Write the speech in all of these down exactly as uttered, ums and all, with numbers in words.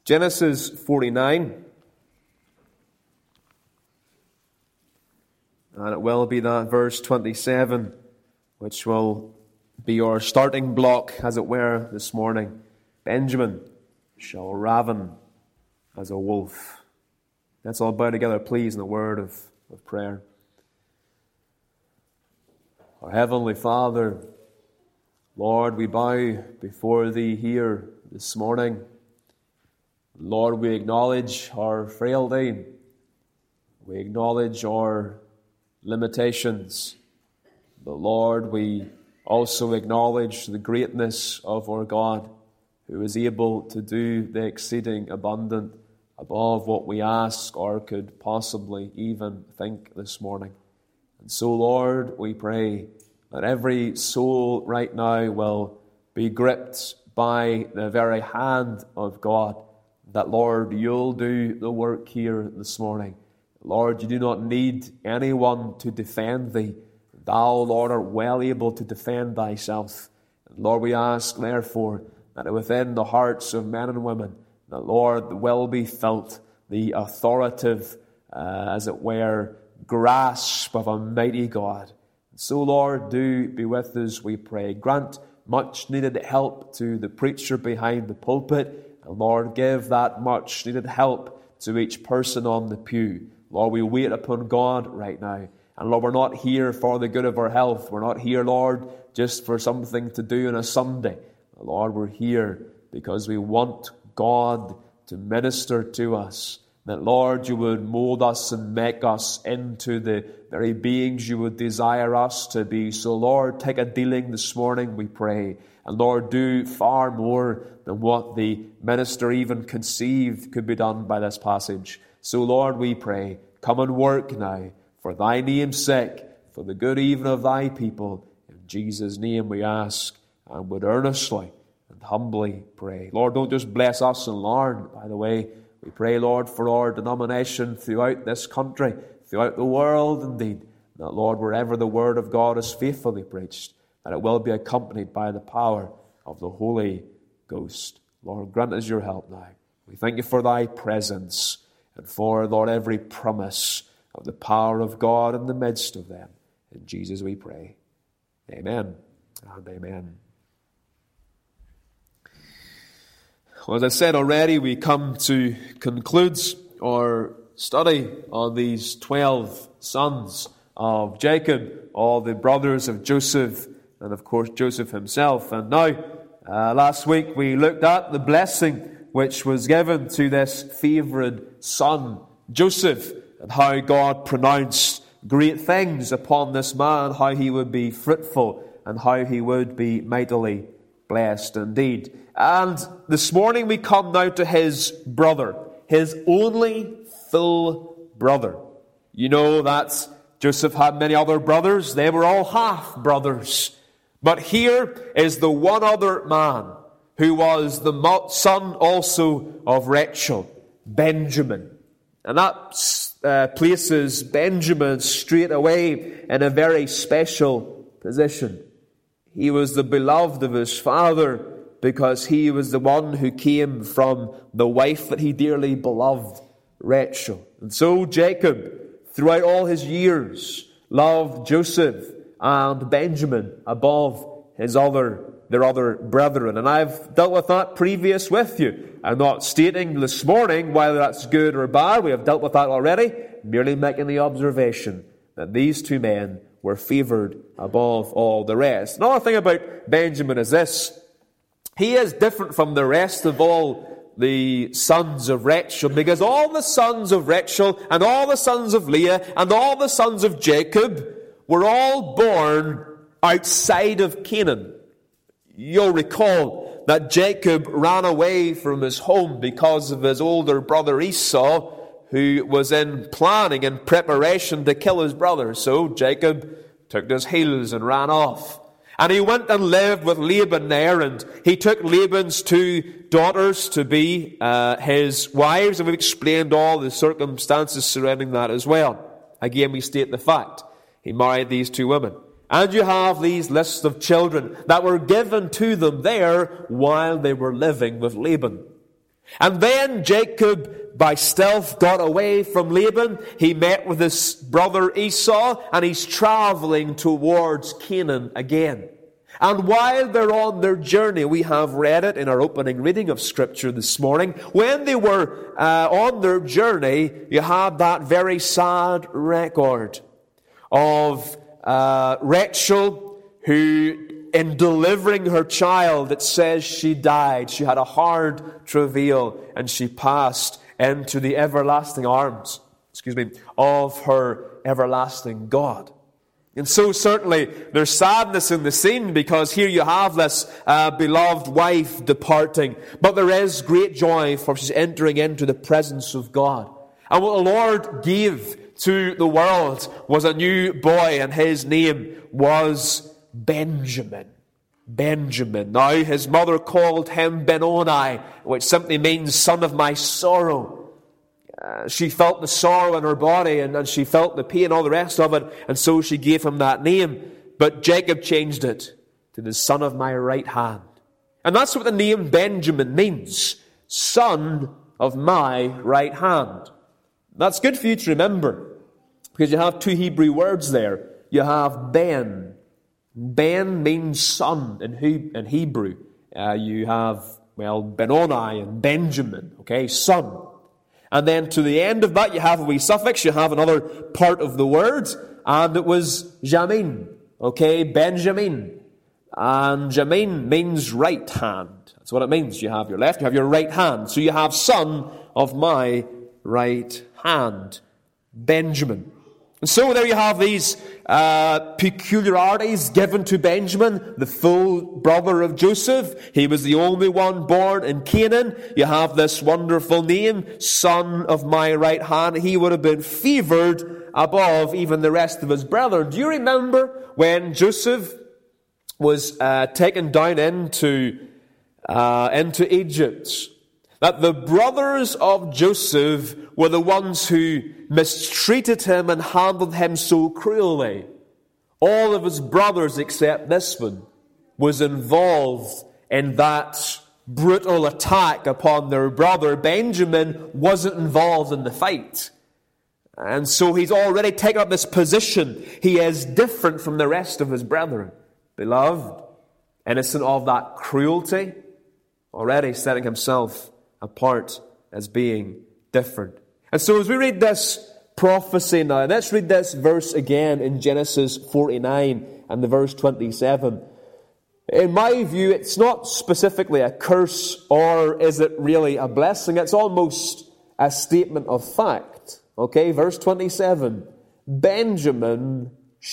Genesis forty-nine. And it will be that verse twenty-seven, which will be our starting block, as it were, this morning. Benjamin shall raven as a wolf. Let's all bow together, please, in the word of, of prayer. Our Heavenly Father, Lord, we bow before Thee here this morning. Lord, we acknowledge our frailty. We acknowledge our limitations. But Lord, we also acknowledge the greatness of our God, who is able to do the exceeding abundant above what we ask or could possibly even think this morning. And so, Lord, we pray that every soul right now will be gripped by the very hand of God, that, Lord, You'll do the work here this morning. Lord, You do not need anyone to defend Thee. Thou, Lord, art well able to defend Thyself. And Lord, we ask, therefore, that within the hearts of men and women, that, Lord, will be felt the authoritative, uh, as it were, grasp of a mighty God. And so, Lord, do be with us, we pray. Grant much needed help to the preacher behind the pulpit. And Lord, give that much needed help to each person on the pew. Lord, we wait upon God right now. And Lord, we're not here for the good of our health. We're not here, Lord, just for something to do on a Sunday. Lord, we're here because we want God to minister to us. That, Lord, You would mold us and make us into the very beings You would desire us to be. So, Lord, take a dealing this morning, we pray. And, Lord, do far more than what the minister even conceived could be done by this passage. So, Lord, we pray, come and work now for Thy name's sake, for the good even of Thy people. In Jesus' name we ask and would earnestly and humbly pray. Lord, don't just bless us and Lord, by the way. We pray, Lord, for our denomination throughout this country, throughout the world indeed. That, Lord, wherever the Word of God is faithfully preached, that it will be accompanied by the power of the Holy Ghost. Lord, grant us Your help now. We thank You for Thy presence and for, Lord, every promise of the power of God in the midst of them. In Jesus we pray. Amen and amen. Well, as I said already, we come to conclude our study on these twelve sons of Jacob, all the brothers of Joseph, and of course Joseph himself. And now, uh, last week we looked at the blessing which was given to this favoured son, Joseph, and how God pronounced great things upon this man, how he would be fruitful, and how he would be mightily blessed indeed. And this morning we come now to his brother, his only full brother. You know that Joseph had many other brothers. They were all half-brothers. But here is the one other man who was the son also of Rachel, Benjamin. And that uh, places Benjamin straight away in a very special position. He was the beloved of his father because he was the one who came from the wife that he dearly beloved, Rachel. And so Jacob, throughout all his years, loved Joseph and Benjamin above his other, their other brethren. And I've dealt with that previous with you. I'm not stating this morning whether that's good or bad. We have dealt with that already. Merely making the observation that these two men were favoured above all the rest. Another thing about Benjamin is this. He is different from the rest of all the sons of Rachel, because all the sons of Rachel and all the sons of Leah and all the sons of Jacob were all born outside of Canaan. You'll recall that Jacob ran away from his home because of his older brother Esau, who was in planning and preparation to kill his brother. So Jacob took to his heels and ran off. And he went and lived with Laban there, and he took Laban's two daughters to be uh, his wives, and we've explained all the circumstances surrounding that as well. Again, we state the fact. He married these two women. And you have these lists of children that were given to them there while they were living with Laban. And then Jacob, by stealth, got away from Laban. He met with his brother Esau, and he's traveling towards Canaan again. And while they're on their journey, we have read it in our opening reading of Scripture this morning, when they were uh, on their journey, you have that very sad record of uh, Rachel, who, in delivering her child, it says she died. She had a hard travail, and she passed into the everlasting arms, excuse me, of her everlasting God. And so certainly there's sadness in the scene, because here you have this uh, beloved wife departing. But there is great joy, for she's entering into the presence of God. And what the Lord gave to the world was a new boy, and his name was Benjamin. Benjamin. Now his mother called him Benoni, which simply means son of my sorrow. Uh, she felt the sorrow in her body, and, and she felt the pain, all the rest of it, and so she gave him that name. But Jacob changed it to the son of my right hand. And that's what the name Benjamin means. Son of my right hand. That's good for you to remember, because you have two Hebrew words there. You have Ben. Ben means son in, he, in Hebrew. Uh, you have, well, Benoni and Benjamin, okay, son. And then to the end of that, you have a wee suffix, you have another part of the word, and it was Jamin, okay, Benjamin. And Jamin means right hand. That's what it means. You have your left, you have your right hand. So you have son of my right hand, Benjamin. And so there you have these uh, peculiarities given to Benjamin, the full brother of Joseph. He was the only one born in Canaan. You have this wonderful name, son of my right hand. He would have been favored above even the rest of his brethren. Do you remember when Joseph was uh, taken down into, uh, into Egypt, that the brothers of Joseph were the ones who mistreated him and handled him so cruelly? All of his brothers, except this one, was involved in that brutal attack upon their brother. Benjamin wasn't involved in the fight. And so he's already taken up this position. He is different from the rest of his brethren. Beloved, innocent of that cruelty, already setting himself apart as being different. And so as we read this prophecy now, let's read this verse again in Genesis forty-nine and the verse twenty-seven. In my view, it's not specifically a curse, or is it really a blessing? It's almost a statement of fact. Okay, verse twenty-seven. Benjamin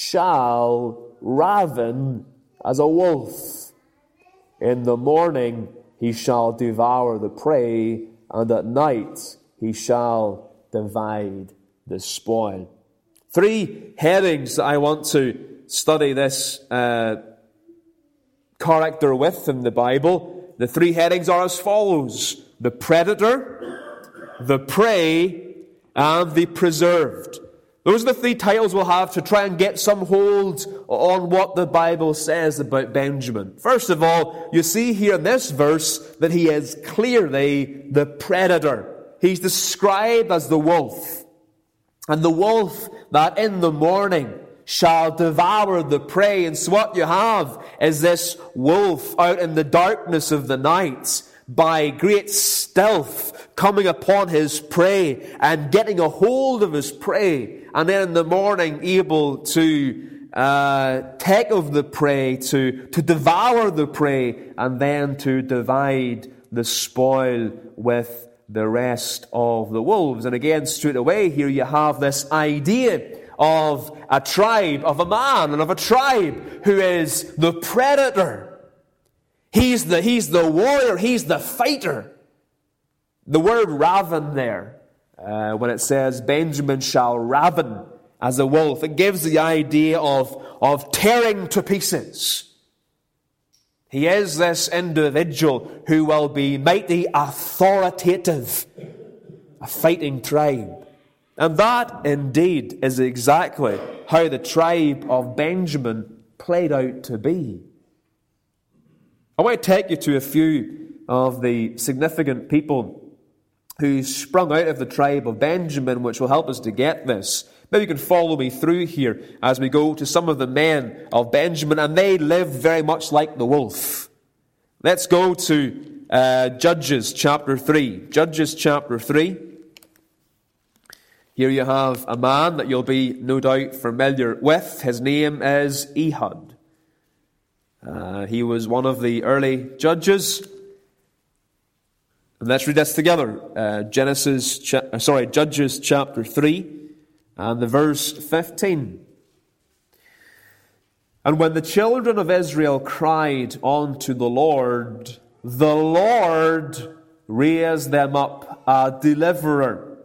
shall raven as a wolf. In the morning he shall devour the prey, and at night he shall divide the spoil. Three headings that I want to study this uh, character with in the Bible. The three headings are as follows: the predator, the prey, and the preserved. Those are the three titles we'll have to try and get some hold on what the Bible says about Benjamin. First of all, you see here in this verse that he is clearly the predator. He's described as the wolf. And the wolf that in the morning shall devour the prey. And so what you have is this wolf out in the darkness of the night, by great stealth, coming upon his prey and getting a hold of his prey, and then in the morning able to uh, take of the prey, to, to devour the prey, and then to divide the spoil with the rest of the wolves. And again, straight away here you have this idea of a tribe, of a man and of a tribe who is the predator. He's the, he's the warrior, he's the fighter. The word raven there, uh, when it says Benjamin shall raven as a wolf, it gives the idea of, of tearing to pieces. He is this individual who will be mighty authoritative, a fighting tribe. And that indeed is exactly how the tribe of Benjamin played out to be. I want to take you to a few of the significant people who sprung out of the tribe of Benjamin, which will help us to get this. Maybe you can follow me through here as we go to some of the men of Benjamin, and they lived very much like the wolf. Let's go to uh, Judges chapter three. Judges chapter three. Here you have a man that you'll be no doubt familiar with. His name is Ehud. Uh, he was one of the early judges. And let's read this together. Uh, Genesis, cha- sorry, Judges chapter three and the verse fifteen. And when the children of Israel cried unto the Lord, the Lord raised them up a deliverer,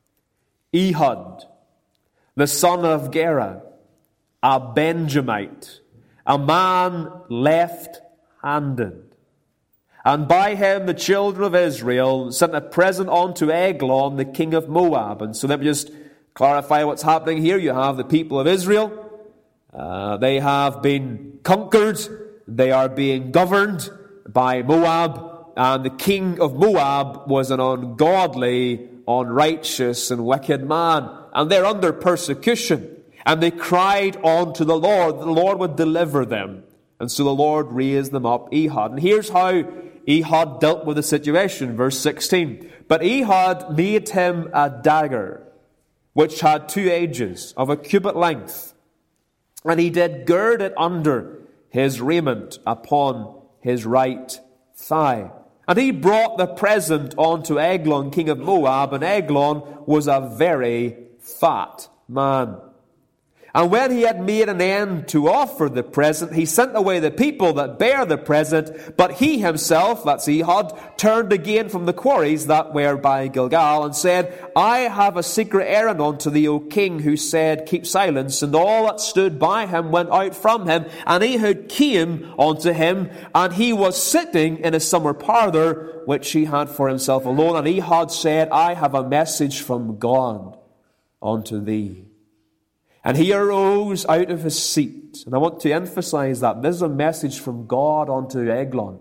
Ehud, the son of Gera, a Benjamite, a man left-handed. And by him the children of Israel sent a present unto Eglon, the king of Moab. And so let me just clarify what's happening here. You have the people of Israel. Uh, they have been conquered. They are being governed by Moab. And the king of Moab was an ungodly, unrighteous, and wicked man. And they're under persecution. And they cried unto the Lord that the Lord would deliver them. And so the Lord raised them up, Ehud. And here's how Ehud dealt with the situation. Verse sixteen. But Ehud made him a dagger, which had two edges of a cubit length. And he did gird it under his raiment upon his right thigh. And he brought the present unto Eglon, king of Moab, and Eglon was a very fat man. And when he had made an end to offer the present, he sent away the people that bare the present, but he himself, that's Ehud, turned again from the quarries that were by Gilgal, and said, I have a secret errand unto thee, O king, who said, keep silence. And all that stood by him went out from him, and Ehud came unto him, and he was sitting in a summer parlour, which he had for himself alone. And Ehud said, I have a message from God unto thee. And he arose out of his seat. And I want to emphasize that. This is a message from God unto Eglon.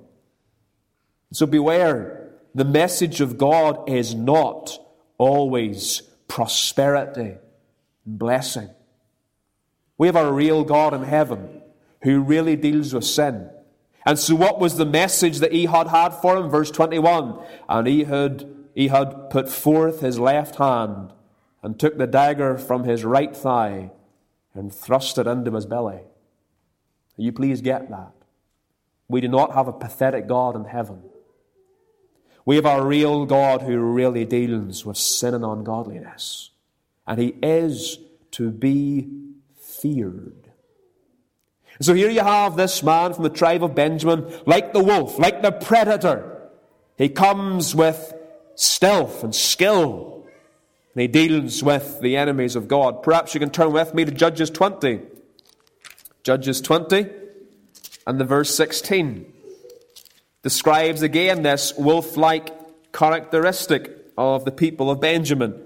So beware. The message of God is not always prosperity and blessing. We have a real God in heaven who really deals with sin. And so what was the message that Ehud had for him? Verse twenty-one. And Ehud, Ehud put forth his left hand and took the dagger from his right thigh and thrust it into his belly. Will you please get that? We do not have a pathetic God in heaven. We have a real God who really deals with sin and ungodliness. And he is to be feared. So here you have this man from the tribe of Benjamin, like the wolf, like the predator. He comes with stealth and skill. And he deals with the enemies of God. Perhaps you can turn with me to Judges twenty. Judges twenty and the verse sixteen describes again this wolf-like characteristic of the people of Benjamin.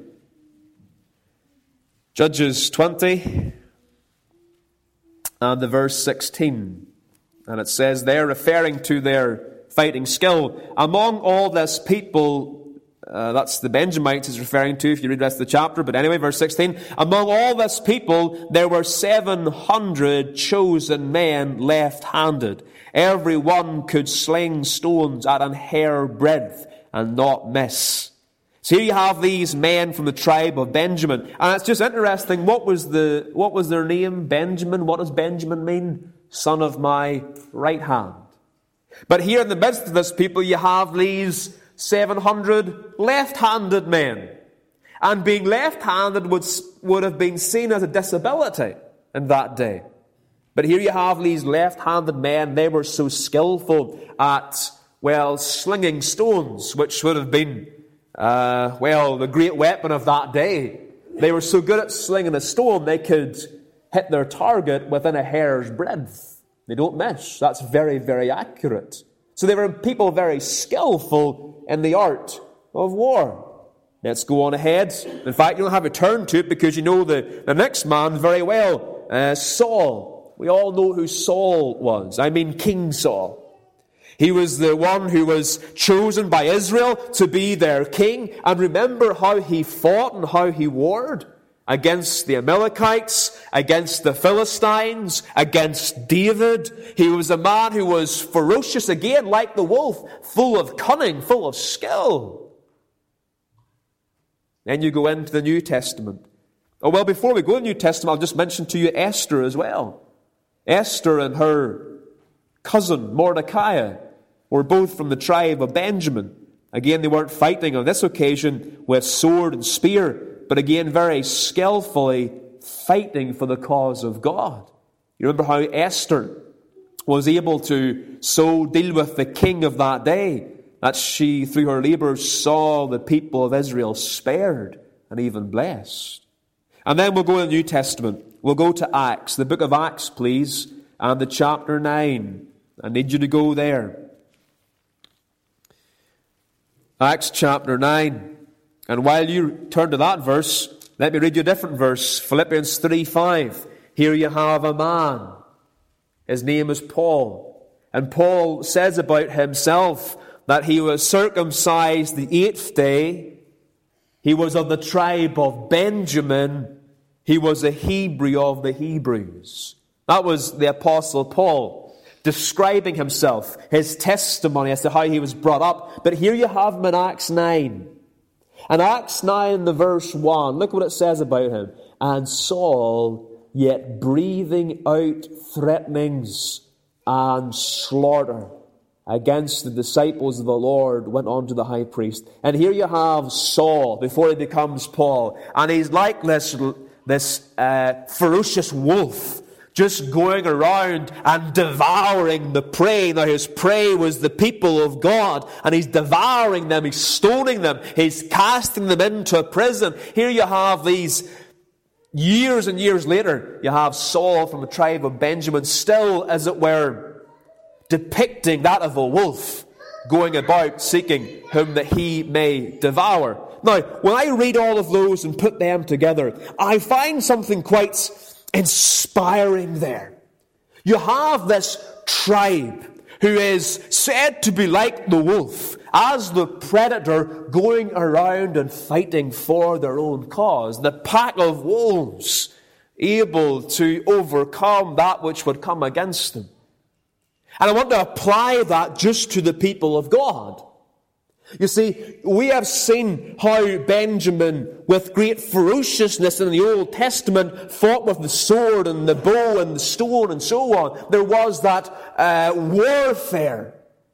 Judges twenty and the verse sixteen. And it says there, referring to their fighting skill, among all this people, Uh, that's the Benjamites is referring to if you read the rest of the chapter. But anyway, verse sixteen. Among all this people, there were seven hundred chosen men left-handed. Every one could sling stones at an hair breadth and not miss. So here you have these men from the tribe of Benjamin. And it's just interesting, what was the what was their name? Benjamin. What does Benjamin mean? Son of my right hand. But here in the midst of this people, you have these seven hundred left-handed men. And being left-handed would, would have been seen as a disability in that day. But here you have these left-handed men. They were so skillful at, well, slinging stones, which would have been, uh, well, the great weapon of that day. They were so good at slinging a stone, they could hit their target within a hair's breadth. They don't miss. That's very, very accurate. So they were people very skillful in the art of war. Let's go on ahead. In fact, you don't have to turn to it because you know the, the next man very well. Uh, Saul. We all know who Saul was. I mean King Saul. He was the one who was chosen by Israel to be their king. And remember how he fought and how he warred against the Amalekites, against the Philistines, against David. He was a man who was ferocious, again, like the wolf, full of cunning, full of skill. Then you go into the New Testament. Oh, well, before we go to the New Testament, I'll just mention to you Esther as well. Esther and her cousin, Mordecai, were both from the tribe of Benjamin. Again, they weren't fighting on this occasion with sword and spear, but again, very skillfully fighting for the cause of God. You remember how Esther was able to so deal with the king of that day that she, through her labors, saw the people of Israel spared and even blessed. And then we'll go to the New Testament. We'll go to Acts, the book of Acts, please, and the chapter nine. I need you to go there. Acts chapter nine. And while you turn to that verse, let me read you a different verse. Philippians three five. Here you have a man. His name is Paul. And Paul says about himself that he was circumcised the eighth day. He was of the tribe of Benjamin. He was a Hebrew of the Hebrews. That was the Apostle Paul describing himself, his testimony as to how he was brought up. But here you have him in Acts nine. And Acts nine, the verse one, look what it says about him. And Saul, yet breathing out threatenings and slaughter against the disciples of the Lord, went on to the high priest. And here you have Saul, before he becomes Paul. And he's like this, this uh, ferocious wolf, just going around and devouring the prey. Now his prey was the people of God, and he's devouring them, he's stoning them, he's casting them into a prison. Here you have these, years and years later, you have Saul from the tribe of Benjamin, still, as it were, depicting that of a wolf, going about seeking whom that he may devour. Now, when I read all of those and put them together, I find something quite inspiring there. You have this tribe who is said to be like the wolf, as the predator, going around and fighting for their own cause. The pack of wolves, able to overcome that which would come against them. And I want to apply that just to the people of God. You see, we have seen how Benjamin, with great ferociousness in the Old Testament, fought with the sword and the bow and the stone and so on. There was that uh, warfare.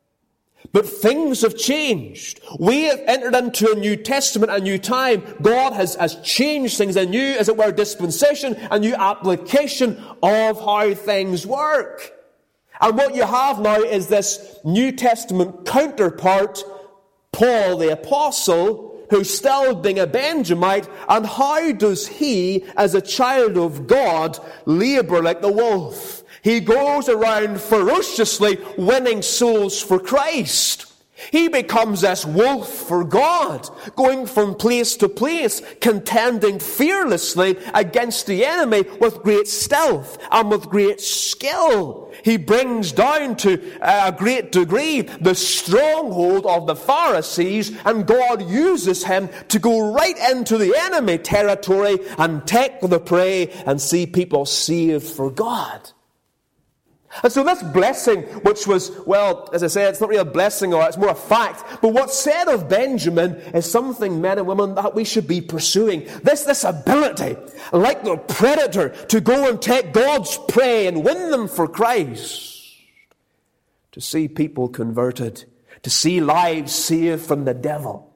But things have changed. We have entered into a New Testament, a new time. God has, has changed things, a new, as it were, dispensation, a new application of how things work. And what you have now is this New Testament counterpart, Paul the Apostle, who's still being a Benjamite, and how does he, as a child of God, labor like the wolf? He goes around ferociously winning souls for Christ. He becomes this wolf for God, going from place to place, contending fearlessly against the enemy with great stealth and with great skill. He brings down to a great degree the stronghold of the Pharisees, and God uses him to go right into the enemy territory and take the prey and see people saved for God. And so this blessing, which was, well, as I said, it's not really a blessing, or it's more a fact, but what's said of Benjamin is something, men and women, that we should be pursuing. This, this ability, like the predator, to go and take God's prey and win them for Christ. To see people converted, to see lives saved from the devil.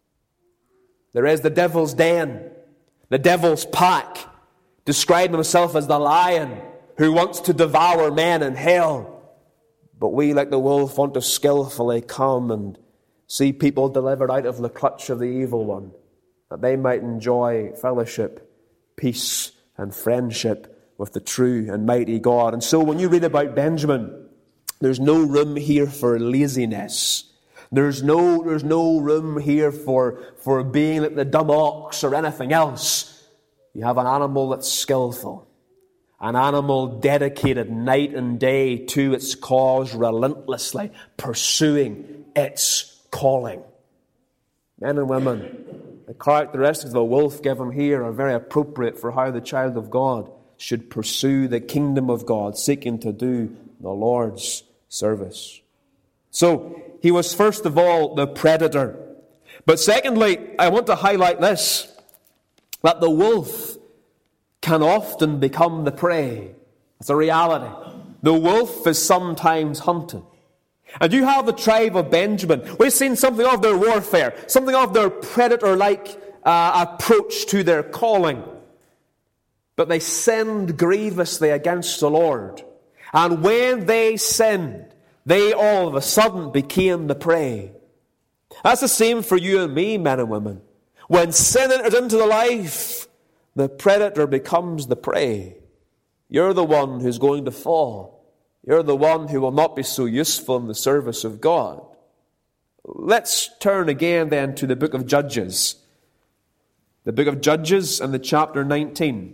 There is the devil's den, the devil's pack, describing himself as the lion who wants to devour men in hell. But we, like the wolf, want to skillfully come and see people delivered out of the clutch of the evil one, that they might enjoy fellowship, peace, and friendship with the true and mighty God. And so when you read about Benjamin, there's no room here for laziness. There's no, there's no room here for, for being like the dumb ox or anything else. You have an animal that's skillful. an animal dedicated night and day to its cause, relentlessly pursuing its calling. Men and women, the characteristics of the wolf given here are very appropriate for how the child of God should pursue the kingdom of God, seeking to do the Lord's service. So, he was first of all the predator. But secondly, I want to highlight this, that the wolf can often become the prey. It's a reality. The wolf is sometimes hunted. And you have the tribe of Benjamin. We've seen something of their warfare, something of their predator-like uh, approach to their calling. But they sinned grievously against the Lord. And when they sinned, they all of a sudden became the prey. That's the same for you and me, men and women. When sin enters into the life, the predator becomes the prey. You're the one who's going to fall. You're the one who will not be so useful in the service of God. Let's turn again then to the book of Judges. The book of Judges and the chapter nineteen.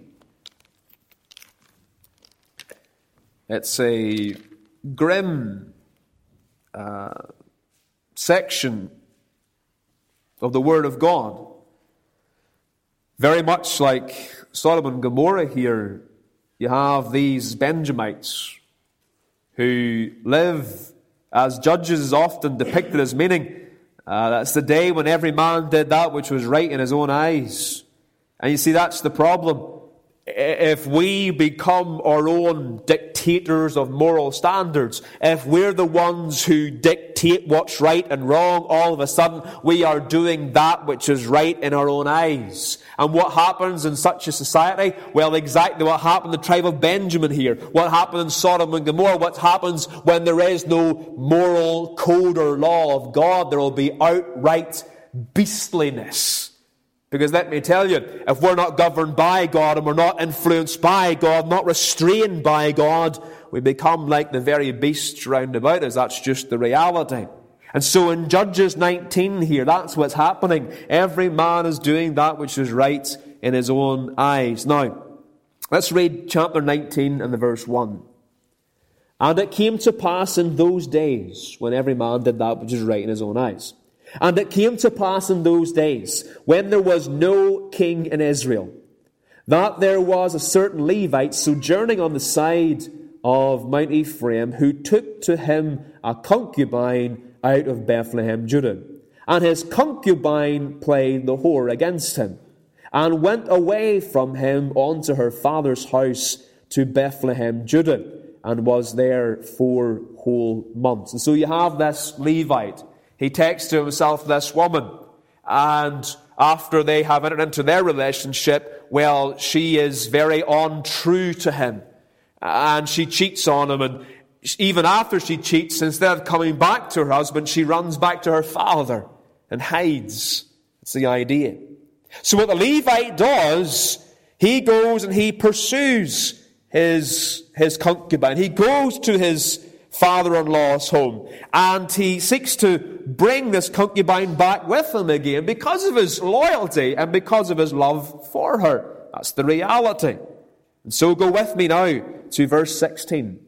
It's a grim uh, section of the Word of God. Very much like Sodom and Gomorrah here, you have these Benjamites who live, as Judges is often depicted as meaning, uh, that's the day when every man did that which was right in his own eyes. And you see, that's the problem. If we become our own dictators of moral standards, if we're the ones who dictate what's right and wrong, all of a sudden we are doing that which is right in our own eyes. And what happens in such a society? Well, exactly what happened in the tribe of Benjamin here. What happened in Sodom and Gomorrah? What happens when there is no moral code or law of God? There will be outright beastliness. Because let me tell you, if we're not governed by God and we're not influenced by God, not restrained by God, we become like the very beasts round about us. That's just the reality. And so in Judges nineteen here, that's what's happening. Every man is doing that which is right in his own eyes. Now, let's read chapter nineteen and the verse one. And it came to pass in those days, when every man did that which is right in his own eyes. And it came to pass in those days, when there was no king in Israel, that there was a certain Levite sojourning on the side of Mount Ephraim, who took to him a concubine out of Bethlehem, Judah. And his concubine played the whore against him, and went away from him unto her father's house to Bethlehem, Judah, and was there four whole months. And so you have this Levite. He takes to himself this woman, and after they have entered into their relationship, well, she is very untrue to him, and she cheats on him, and even after she cheats, instead of coming back to her husband, she runs back to her father and hides. That's the idea. So what the Levite does, he goes and he pursues his, his concubine. He goes to his father-in-law's home, and he seeks to bring this concubine back with him again because of his loyalty and because of his love for her. That's the reality. And so go with me now to verse sixteen.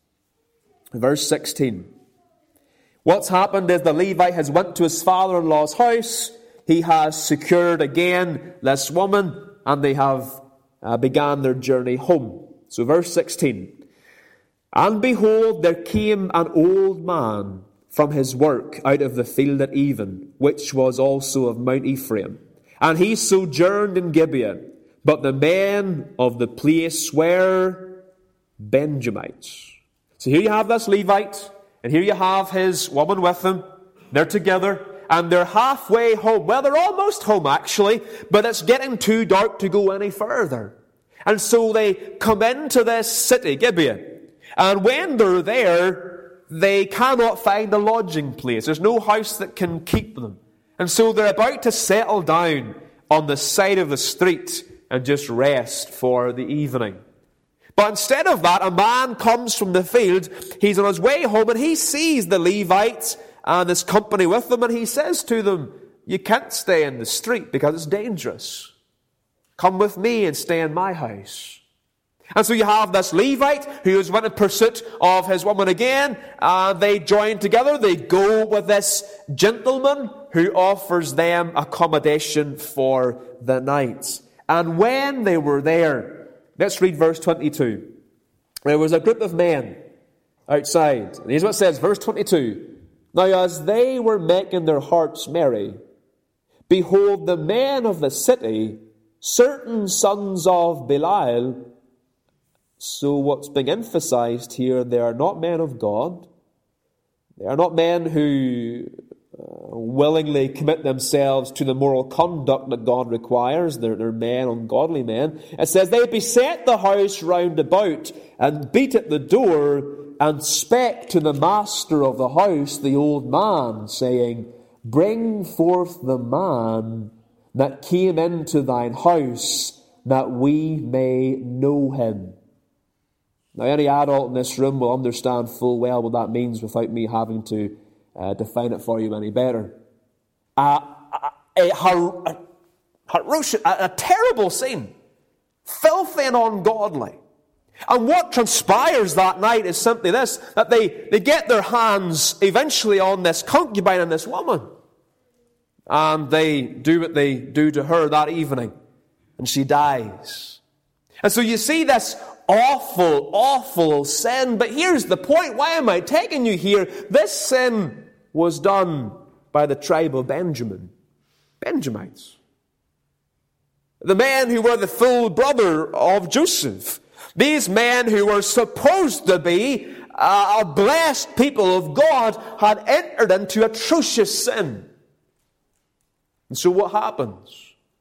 Verse sixteen. What's happened is the Levite has went to his father-in-law's house. He has secured again this woman, and they have uh, began their journey home. So verse sixteen. And behold, there came an old man from his work out of the field at even, which was also of Mount Ephraim. And he sojourned in Gibeah. But the men of the place were Benjamites. So here you have this Levite, and here you have his woman with him. They're together, and they're halfway home. Well, they're almost home, actually, but it's getting too dark to go any further. And so they come into this city, Gibeah. And when they're there, they cannot find a lodging place. There's no house that can keep them. And so they're about to settle down on the side of the street and just rest for the evening. But instead of that, a man comes from the field. He's on his way home, and he sees the Levites and his company with them, and he says to them, you can't stay in the street because it's dangerous. Come with me and stay in my house. And so you have this Levite who is went in pursuit of his woman again, and they join together. They go with this gentleman who offers them accommodation for the night. And when they were there, let's read verse twenty-two. There was a group of men outside. And here's what it says, verse twenty-two. Now as they were making their hearts merry, behold, the men of the city, certain sons of Belial. So what's being emphasized here, they are not men of God. They are not men who uh, willingly commit themselves to the moral conduct that God requires. They're, they're men, ungodly men. It says, they beset the house round about and beat at the door and spake to the master of the house, the old man, saying, bring forth the man that came into thine house, that we may know him. Now, any adult in this room will understand full well what that means without me having to uh, define it for you any better. Uh, a, a, a, a, a terrible scene. Filthy and ungodly. And what transpires that night is simply this, that they, they get their hands eventually on this concubine and this woman. And they do what they do to her that evening. And she dies. And so you see this awful, awful sin. But here's the point. Why am I taking you here? This sin was done by the tribe of Benjamin. Benjamites. The men who were the full brother of Joseph. These men who were supposed to be a blessed people of God had entered into atrocious sin. And so what happens?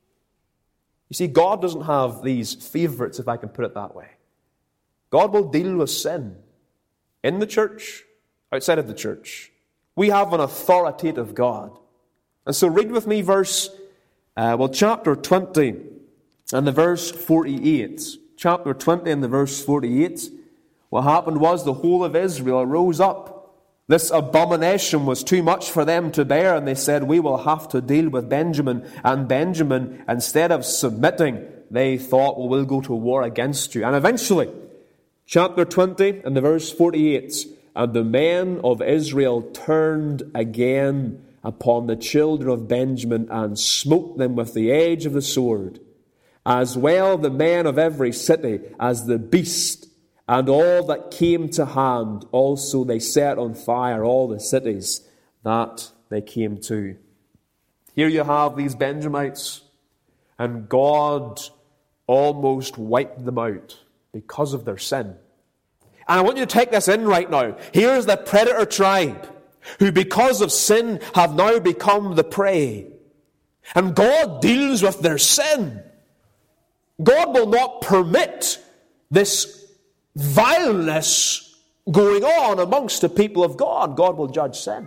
You see, God doesn't have these favorites, if I can put it that way. God will deal with sin in the church, outside of the church. We have an authoritative God. And so read with me verse, uh, well, chapter twenty and the verse forty-eight. Chapter twenty and the verse forty-eight. What happened was the whole of Israel rose up. This abomination was too much for them to bear, and they said, we will have to deal with Benjamin. And Benjamin, instead of submitting, they thought, well, we'll go to war against you. And eventually, chapter twenty and the verse forty-eight, and the men of Israel turned again upon the children of Benjamin and smote them with the edge of the sword, as well the men of every city as the beast, and all that came to hand. Also they set on fire all the cities that they came to. Here you have these Benjamites, and God almost wiped them out because of their sin. And I want you to take this in right now. Here's the predator tribe, who because of sin have now become the prey. And God deals with their sin. God will not permit this vileness going on amongst the people of God. God will judge sin.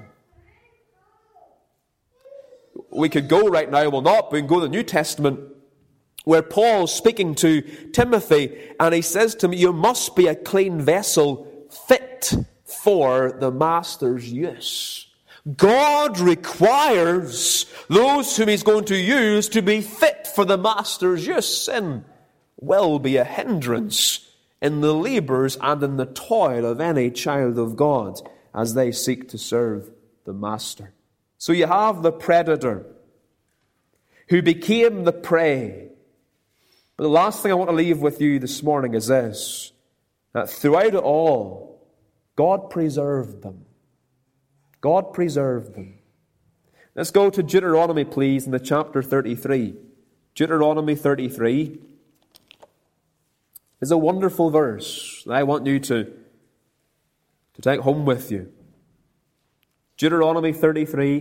We could go right now, we'll not, but we can go to the New Testament, where Paul's speaking to Timothy, and he says to me, you must be a clean vessel, fit for the master's use. God requires those whom he's going to use to be fit for the master's use. Sin will be a hindrance in the labours and in the toil of any child of God as they seek to serve the master. So you have the predator who became the prey. But the last thing I want to leave with you this morning is this, that throughout it all, God preserved them. God preserved them. Let's go to Deuteronomy, please, in the chapter thirty-three. Deuteronomy thirty-three is a wonderful verse that I want you to, to take home with you. Deuteronomy thirty-three,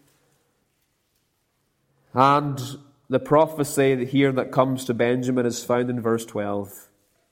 and the prophecy here that comes to Benjamin is found in verse twelve.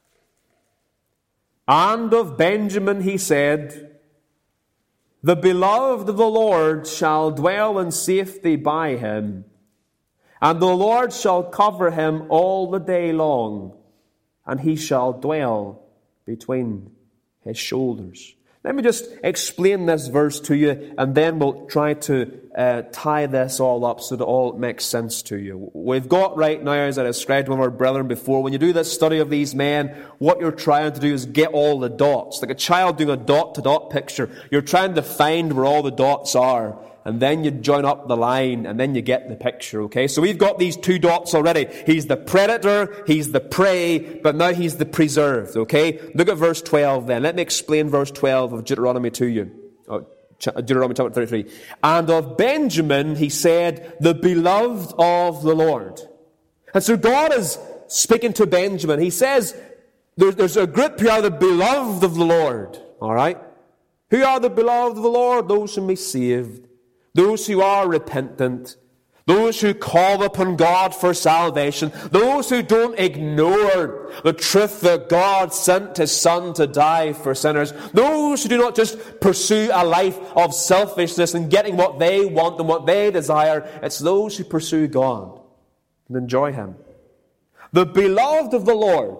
And of Benjamin he said, the beloved of the Lord shall dwell in safety by him, and the Lord shall cover him all the day long, and he shall dwell between his shoulders. Let me just explain this verse to you, and then we'll try to uh, tie this all up so that all makes sense to you. We've got right now, as I described one of our brethren before, when you do this study of these men, what you're trying to do is get all the dots. Like a child doing a dot-to-dot picture. You're trying to find where all the dots are. And then you join up the line, and then you get the picture, okay? So we've got these two dots already. He's the predator, he's the prey, but now he's the preserved, okay? Look at verse twelve then. Let me explain verse twelve of Deuteronomy to you. Oh, Deuteronomy chapter thirty-three. And of Benjamin, he said, the beloved of the Lord. And so God is speaking to Benjamin. He says, there's, there's a group who are the beloved of the Lord, all right? Who are the beloved of the Lord? Those whom he saved. Those who are repentant, those who call upon God for salvation, those who don't ignore the truth that God sent His Son to die for sinners, those who do not just pursue a life of selfishness and getting what they want and what they desire. It's those who pursue God and enjoy Him. The beloved of the Lord.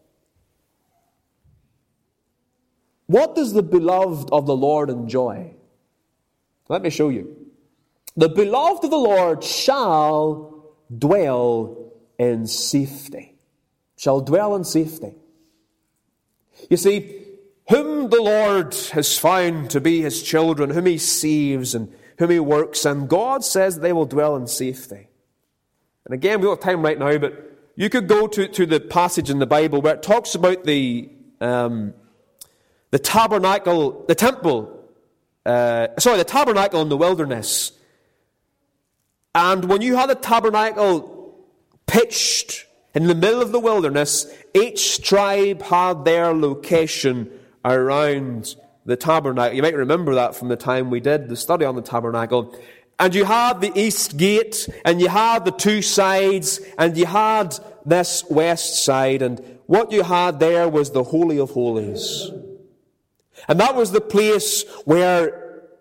What does the beloved of the Lord enjoy? Let me show you. The beloved of the Lord shall dwell in safety. Shall dwell in safety. You see, whom the Lord has found to be His children, whom He saves and whom He works in, God says they will dwell in safety. And again, we don't have time right now, but you could go to, to the passage in the Bible where it talks about the um, the tabernacle, the temple, uh, sorry, the tabernacle in the wilderness. And when you had a tabernacle pitched in the middle of the wilderness, each tribe had their location around the tabernacle. You might remember that from the time we did the study on the tabernacle. And you had the east gate, and you had the two sides, and you had this west side. And what you had there was the Holy of Holies. And that was the place where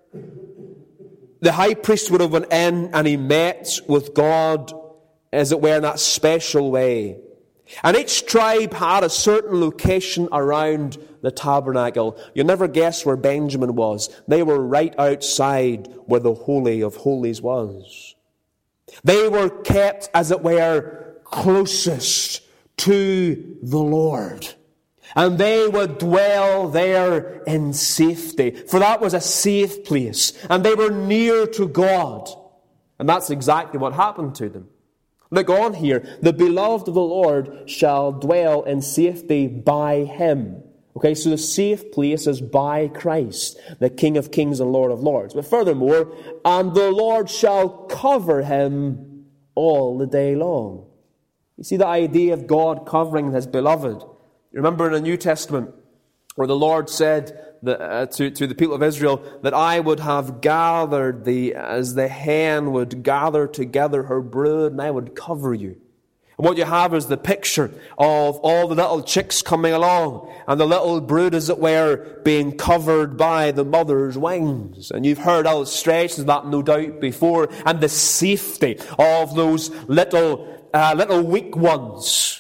the high priest would have went in and he met with God, as it were, in that special way. And each tribe had a certain location around the tabernacle. You'll never guess where Benjamin was. They were right outside where the Holy of Holies was. They were kept, as it were, closest to the Lord. And they would dwell there in safety. For that was a safe place. And they were near to God. And that's exactly what happened to them. Look on here. The beloved of the Lord shall dwell in safety by Him. Okay, so the safe place is by Christ, the King of kings and Lord of lords. But furthermore, and the Lord shall cover him all the day long. You see the idea of God covering His beloved. Remember in the New Testament where the Lord said that, uh, to, to the people of Israel that I would have gathered thee as the hen would gather together her brood, and I would cover you. And what you have is the picture of all the little chicks coming along and the little brood, as it were, being covered by the mother's wings. And you've heard illustrations of that no doubt before, and the safety of those little, uh, little weak ones,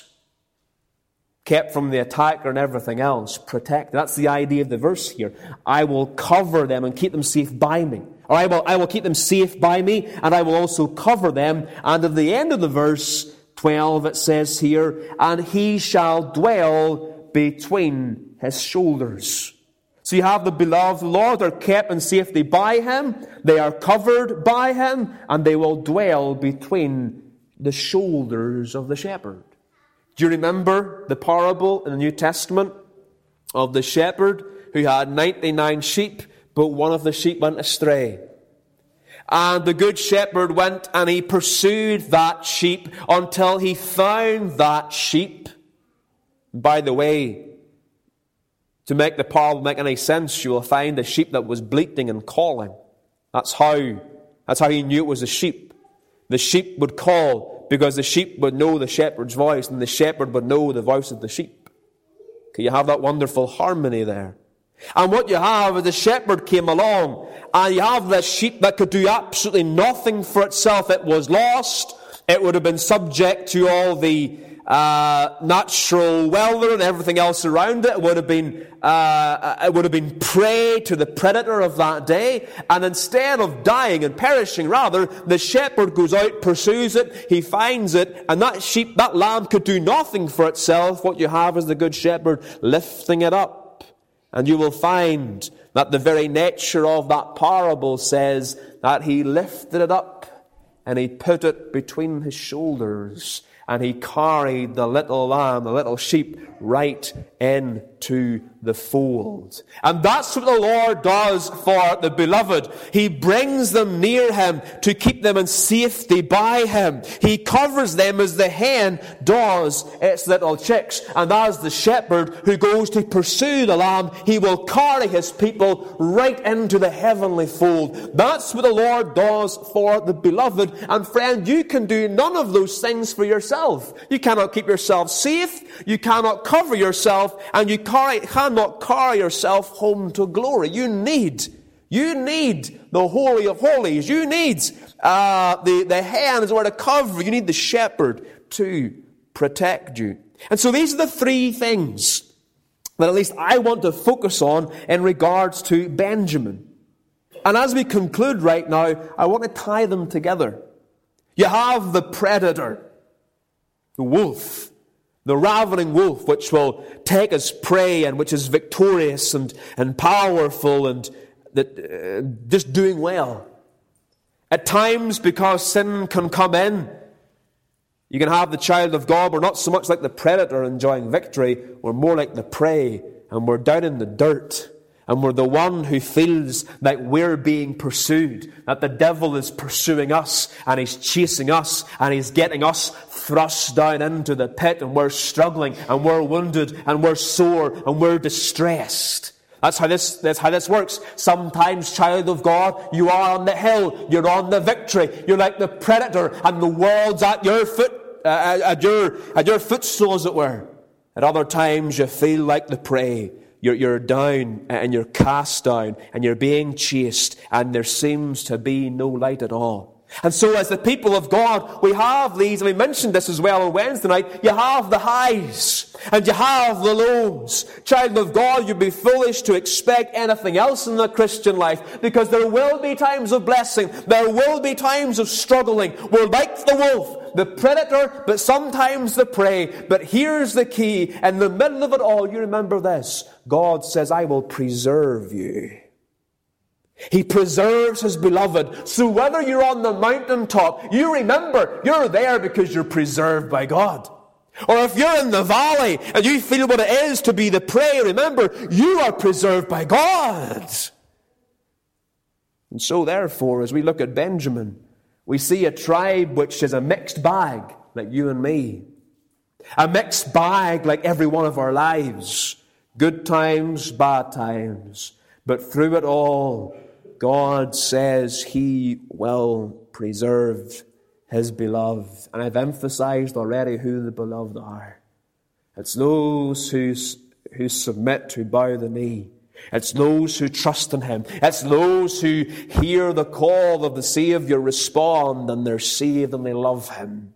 kept from the attacker and everything else, protected. That's the idea of the verse here. I will cover them and keep them safe by me. Or I will, I will keep them safe by me, and I will also cover them. And at the end of the verse twelve, it says here, and he shall dwell between his shoulders. So you have the beloved Lord. They're kept in safety by Him. They are covered by Him, and they will dwell between the shoulders of the shepherd. Do you remember the parable in the New Testament of the shepherd who had ninety-nine sheep, but one of the sheep went astray? And the good shepherd went and he pursued that sheep until he found that sheep. By the way, to make the parable make any sense, you will find a sheep that was bleating and calling. That's how, that's how he knew it was a sheep. The sheep would call, because the sheep would know the shepherd's voice, and the shepherd would know the voice of the sheep. Okay, you have that wonderful harmony there. And what you have is the shepherd came along, and you have this sheep that could do absolutely nothing for itself. It was lost. It would have been subject to all the uh, natural weather and everything else around it. It would have been uh, it would have been prey to the predator of that day. And instead of dying and perishing, rather, the shepherd goes out, pursues it, he finds it, and that sheep, that lamb could do nothing for itself. What you have is the good shepherd lifting it up. And you will find that the very nature of that parable says that he lifted it up and he put it between his shoulders and he carried the little lamb, the little sheep, right into the fold. And that's what the Lord does for the beloved. He brings them near him to keep them in safety by him. He covers them as the hen does its little chicks. And as the shepherd who goes to pursue the lamb, he will carry his people right into the heavenly fold. That's what the Lord does for the beloved. And friend, you can do none of those things for yourself. You cannot keep yourself safe. You cannot cover yourself. And you carry, cannot carry yourself home to glory. You need, you need the Holy of Holies. You need uh, the, the hand is where to cover. You need the shepherd to protect you. And so these are the three things that at least I want to focus on in regards to Benjamin. And as we conclude right now, I want to tie them together. You have the predator, the wolf, the ravening wolf, which will take his prey and which is victorious and, and powerful and that, uh, just doing well. At times, because sin can come in, you can have the child of God. We're not so much like the predator enjoying victory. We're more like the prey, and we're down in the dirt. And we're the one who feels like we're being pursued, that the devil is pursuing us, and he's chasing us, and he's getting us thrust down into the pit, and we're struggling, and we're wounded, and we're sore, and we're distressed. That's how this, that's how this works. Sometimes, child of God, you are on the hill, you're on the victory, you're like the predator, and the world's at your foot, uh, at your, at your footstool, as it were. At other times, you feel like the prey. You're, you're down and you're cast down and you're being chased and there seems to be no light at all. And so as the people of God, we have these, and we mentioned this as well on Wednesday night, you have the highs and you have the lows. Child of God, you'd be foolish to expect anything else in the Christian life, because there will be times of blessing, there will be times of struggling. We're like the wolf, the predator, but sometimes the prey. But here's the key, in the middle of it all, you remember this: God says, I will preserve you. He preserves His beloved. So whether you're on the mountaintop, you remember you're there because you're preserved by God. Or if you're in the valley and you feel what it is to be the prey, remember you are preserved by God. And so therefore, as we look at Benjamin, we see a tribe which is a mixed bag, like you and me. A mixed bag like every one of our lives. Good times, bad times. But through it all, God says He will preserve His beloved. And I've emphasized already who the beloved are. It's those who, who submit, who bow the knee. It's those who trust in Him. It's those who hear the call of the Savior, respond, and they're saved and they love Him.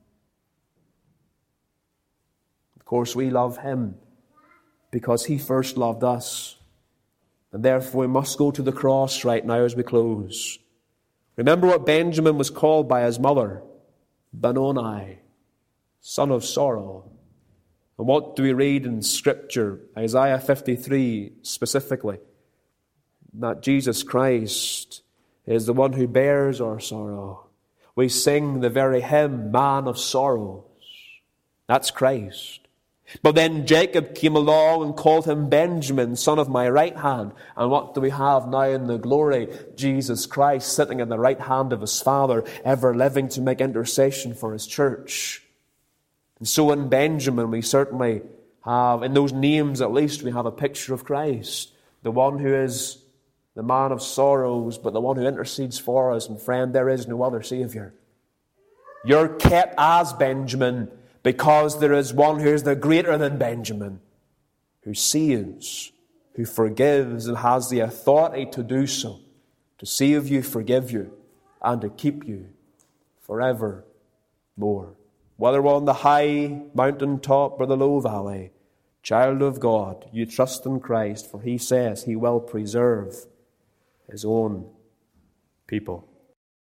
Of course, we love Him because He first loved us. And therefore we must go to the cross right now as we close. Remember what Benjamin was called by his mother: Benoni, son of sorrow. And what do we read in Scripture? Isaiah fifty-three specifically. That Jesus Christ is the one who bears our sorrow. We sing the very hymn, Man of Sorrows. That's Christ. But then Jacob came along and called him Benjamin, son of my right hand. And what do we have now in the glory? Jesus Christ sitting at the right hand of His Father, ever living to make intercession for His church. And so in Benjamin we certainly have, in those names at least, we have a picture of Christ. The one who is the man of sorrows, but the one who intercedes for us. And friend, there is no other Savior. You're kept as Benjamin, because there is one who is the greater than Benjamin, who saves, who forgives, and has the authority to do so, to save you, forgive you, and to keep you forevermore. whether on the high mountain top or the low valley, child of God, you trust in Christ, for he says he will preserve his own people.